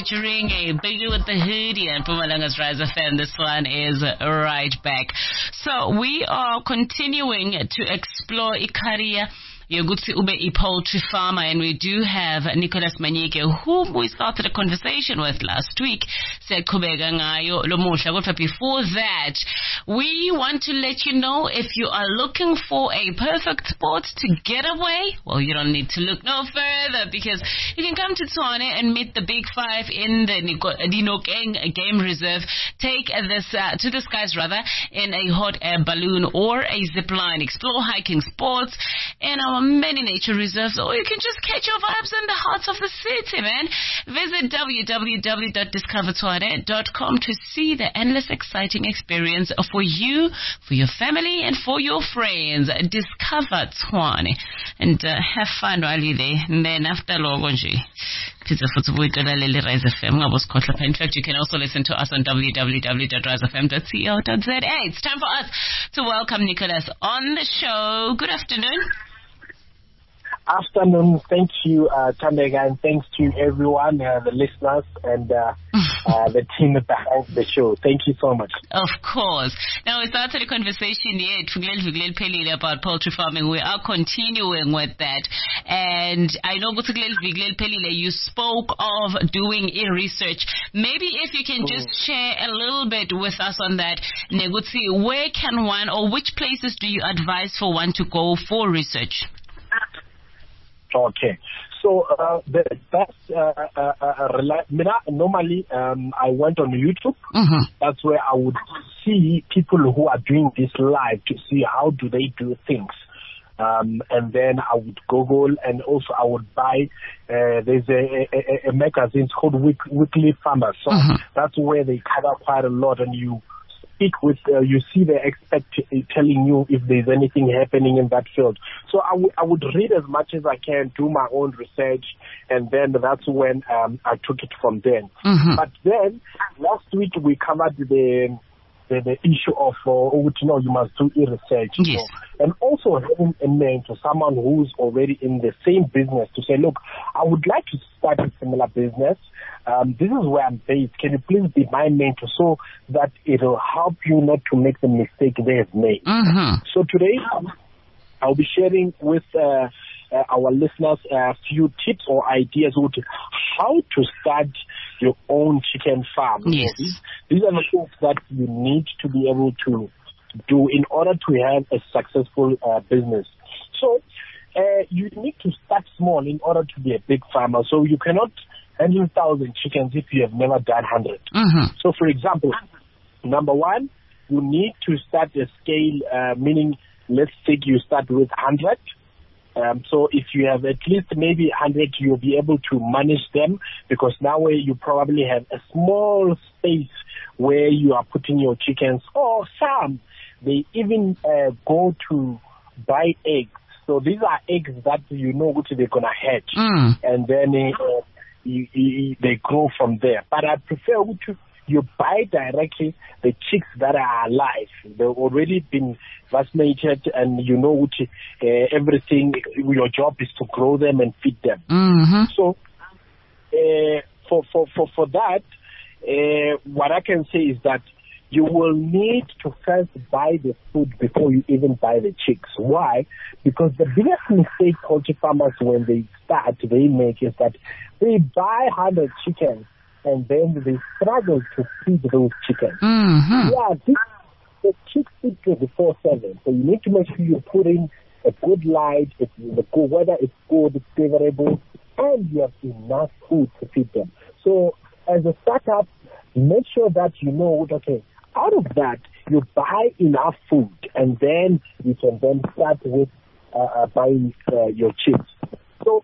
featuring a Biggie with the Hoodie and Pumalanga's Rise FM. This one is right back. So we are continuing to explore Ikaria Yoguti Ube poultry farmer, and we do have Nicholas Manyike, whom we started a conversation with last week. Before that, we want to let you know, if you are looking for a perfect spot to get away, well, you don't need to look no further, because you can come to Tshwane and meet the Big Five in the Dinokeng Game Reserve. Take this to the skies rather in a hot air balloon or a zip line. Explore hiking sports in our many nature reserves, or you can just catch your vibes in the heart of the city, man. Visit www.discovertshwane.com to see the endless exciting experience for you, for your family, and for your friends. Discover Tshwane and have fun while you're there. And then after Logonji, in fact, you can also listen to us on www.risefm.co.za. It's time for us to welcome Nicholas on the show. Good afternoon. Afternoon. Thank you, Tandega, and thanks to everyone, the listeners, and the team behind the show. Thank you so much. Of course. Now, we started a conversation yet about poultry farming. We are continuing with that. And I know, you spoke of doing research. Maybe if you can just share a little bit with us on that. Where can one, or which places do you advise for one to go for research? Okay, so the best normally I went on YouTube. That's where I would see people who are doing this live to see how do they do things, and then I would Google, and also I would buy. There's a magazine called Weekly Farmers, so that's where they cover quite a lot, and you speak with, you see the expert telling you if there's anything happening in that field. So I would read as much as I can, do my own research, and then that's when I took it from there. But then last week we covered the issue of you must do research. Yes. And also having a mentor, someone who's already in the same business, to say, look, I would like to start a similar business. This is where I'm based. Can you please be my mentor so that it'll help you not to make the mistake they have made? So today I'll be sharing with our listeners a few tips or ideas on how to start your own chicken farm. Yes. These are the things that you need to be able to do in order to have a successful business. So you need to start small in order to be a big farmer. So you cannot handle 1,000 chickens if you have never done 100. So for example, number one, you need to start a scale, meaning let's take you start with 100. So if you have at least maybe 100, you'll be able to manage them, because now you probably have a small space where you are putting your chickens, or some, they even go to buy eggs. So these are eggs that you know which they're going to hatch, and then they grow from there. But I prefer you buy directly the chicks that are alive. They've already been vaccinated, and you know which everything. Your job is to grow them and feed them. So for that, what I can say is that you will need to first buy the food before you even buy the chicks. Why? Because the biggest mistake poultry farmers when they start, they make is that they buy 100 chickens and then they struggle to feed those chickens. Yeah, the chicks eat 24/7, so you need to make sure you put in a good light, the weather is good, it's favorable, and you have enough food to feed them. So as a startup, make sure that you know, okay, out of that, you buy enough food, and then you can then start with buying your chicks. So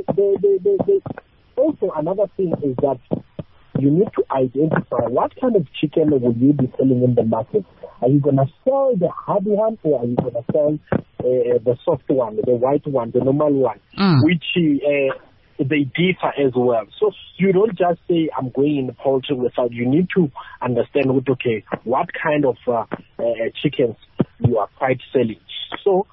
also another thing is that you need to identify what kind of chicken will you be selling in the market. Are you going to sell the hard one, or are you going to sell the soft one, the white one, the normal one, which they differ as well. So you don't just say, I'm going in the poultry without, you need to understand, okay, what kind of chickens you are quite selling. So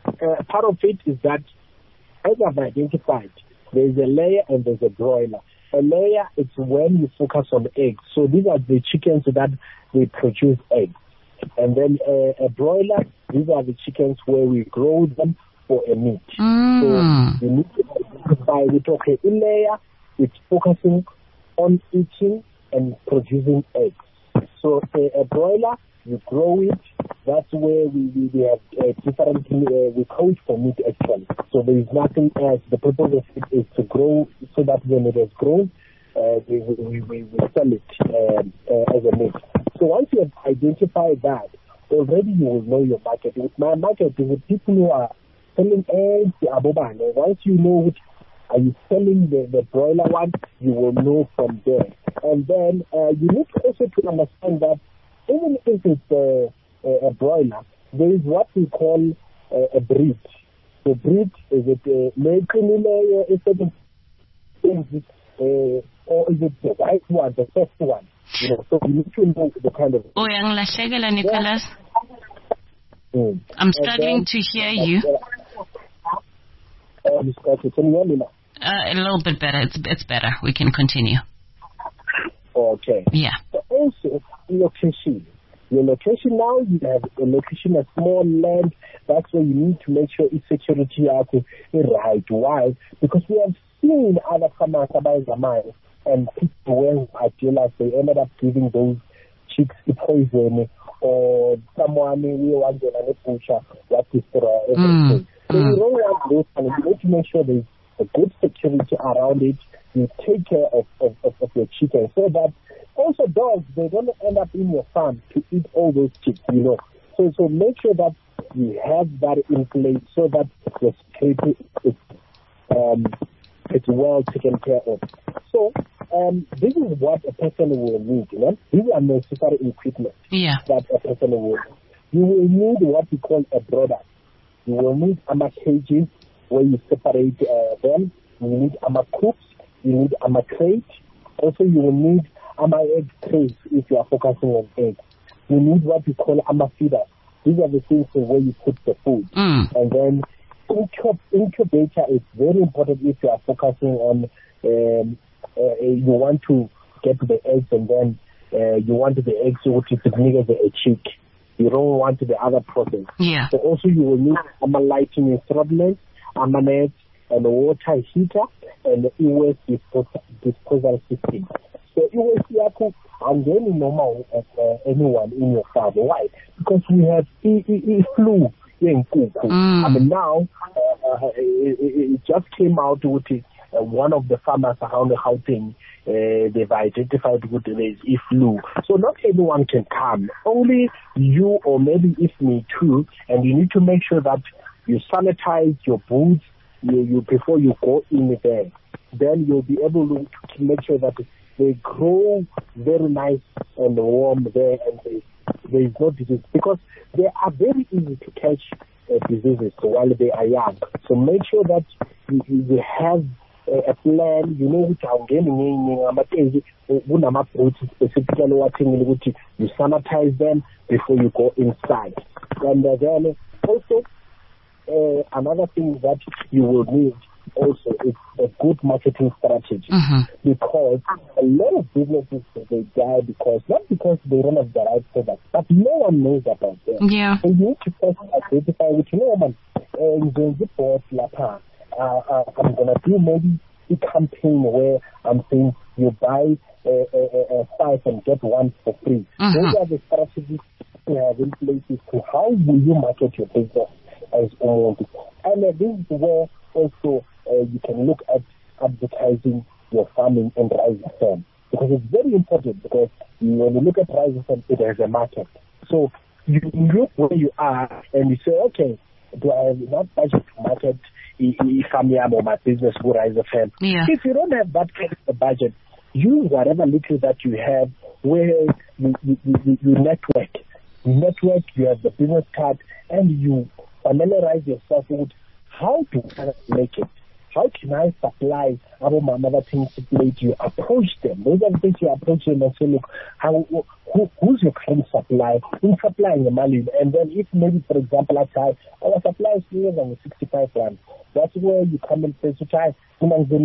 part of it is that, as I've identified, there's a layer and there's a broiler. A layer is when you focus on eggs. So these are the chickens that they produce eggs. And then a broiler, these are the chickens where we grow them for a meat. So you need to identify with, okay, a layer, it's focusing on eating and producing eggs. So a broiler, you grow it. That's where we have different, we code for meat actually. So there is nothing else. The purpose of it is to grow so that when it has grown, we sell it as a meat. So once you have identified that, already you will know your market. With my market, with people who are selling eggs, once you know which are you selling the broiler one, you will know from there. And then you need also to understand that even if it's a broiler, there is what we call a breed. The breed is it or is it the white one, the first one? You know, so you need to know the kind of. Nicholas. I'm struggling to hear you. Can you hear me now? A little bit better. It's better. We can continue. Okay. Yeah. So also, location. Your location now, you have a location, a small land. That's where you need to make sure it's security is right. Why? Because we have seen other farmers about the mine and people who are dealers, they ended up giving those chicks the poison or someone we want to butcher what is everything. So you don't want those, and you need to make sure there's a good security around it. You take care of your chicken so that also dogs, they don't end up in your farm to eat all those chicks, you know. So make sure that you have that in place so that your security is it's well taken care of. So this is what a person will need, you know. These are necessary equipment that a person will need. You will need what we call a brooder. You will need cages where you separate them. You need coops. You need crate. Also, you will need egg trays if you are focusing on eggs. You need what we call feeders. These are the things where you put the food. And then incubator is very important if you are focusing on you want to get the eggs and then you want the eggs which is a chick. You don't want the other process. Yeah. So also you will need lighting instruments, nets, and a water heater, and the e-waste disposal system. So e-waste yaku and then normal anyone in your farm. Why? Because we have flu in Kuku. I mean now it just came out with one of the farmers around the Gauteng. They've identified with the flu. So not everyone can come. Only you or maybe if me too. And you need to make sure that you sanitize your boots you before you go in there. Then you'll be able to make sure that they grow very nice and warm there and there is no disease. Because they are very easy to catch diseases while they are young. So make sure that you have a plan, you know, which I'm getting specifically what you sanitize them before you go inside. And then also another thing that you will need also is a good marketing strategy, because a lot of businesses they die not because they don't have the right product, but no one knows about them. Yeah. So you need to first identify which I'm gonna do maybe a campaign where I'm saying you buy 5 and get 1 for free. Those are the strategies you have in place to how will you market your business as owned. And this is where also you can look at advertising your farming and Rise FM, because it's very important, because when you look at Rise FM, it has a market. So you look where you are and you say, okay, do I have enough budget to market or my business with Rise FM? Yeah. If you don't have that kind of budget, use whatever little that you have where you network. You have the business card, and you familiarize yourself with how to make it. how can I supply our mother things plate? You approach them. Those are the things you approach them and say, look, who's your current supply? In supplying the money. And then if maybe, for example, our supply is lower than 65 rand, that's where you come and say, in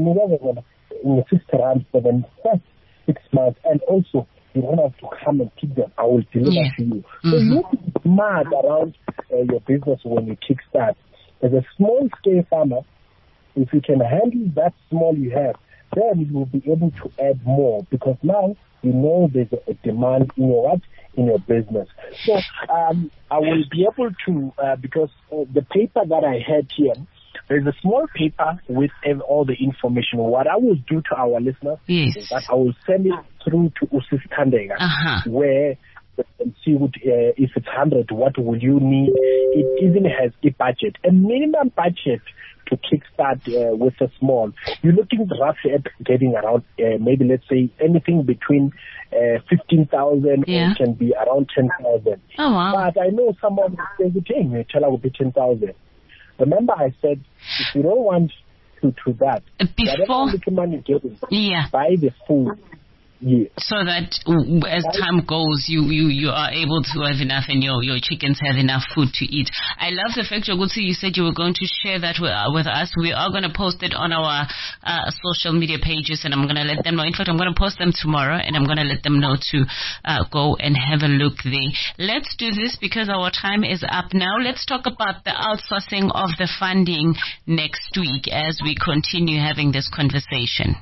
the 60 rand for the first 6 months. And also, you don't have to come and pick them. I will deliver to you. So you be smart around your business when you kickstart. As a small-scale farmer, if you can handle that small you have, then you will be able to add more, because now you know there's a demand in your business. So I will be able to, because the paper that I had here, there's a small paper with all the information. What I will do to our listeners is that I will send it through to Usis Tandega, where and see if it's 100, what will you need? It even has a budget, a minimum budget to kickstart with a small. You're looking roughly at getting around maybe, let's say, anything between 15,000 or it can be around 10,000. Oh, wow. But I know someone says, hey, you tell I will be 10,000. Remember I said, if you don't want to that, before whatever money you're getting, buy the food. So that as time goes, you are able to have enough and your chickens have enough food to eat. I love the fact, Jogutsi, you said you were going to share that with us. We are going to post it on our social media pages, and I'm going to let them know. In fact, I'm going to post them tomorrow, and I'm going to let them know to go and have a look there. Let's do this because our time is up now. Let's talk about the outsourcing of the funding next week as we continue having this conversation.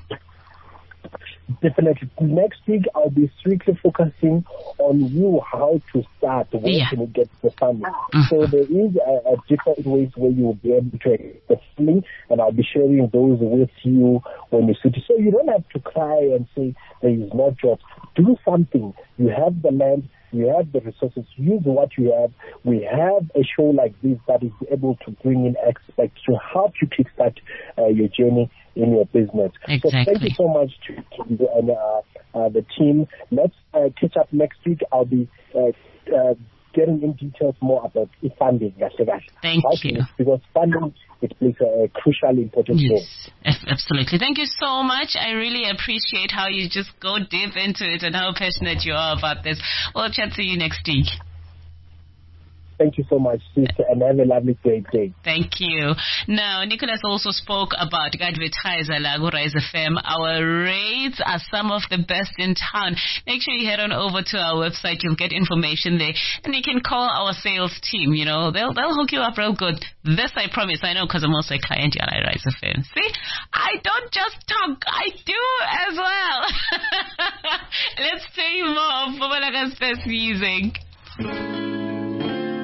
Definitely. Next week, I'll be strictly focusing on you, how to start, where can you get the funding. So there is a different ways where you will be able to get the funding, and I'll be sharing those with you when you sit. So you don't have to cry and say there is no job. Do something. You have the land, you have the resources, use what you have. We have a show like this that is able to bring in experts to help you kickstart your journey in your business. Exactly. So thank you so much to you and the team. Let's catch up next week. I'll be getting in details more about funding. Thank you. Because funding, it plays a crucially important role. Absolutely. Thank you so much. I really appreciate how you just go deep into it and how passionate you are about this. We'll chat to you next week. Thank you so much, sister, and have a lovely, great day. Thank you. Now, Nicholas also spoke about advertiser Lago Rise FM. Our rates are some of the best in town. Make sure you head on over to our website. You'll get information there, and you can call our sales team. You know, they'll hook you up real good. This I promise. I know because I'm also a client here at Rise FM. See, I don't just talk, I do as well. Let's play more of Bobalaga's best music.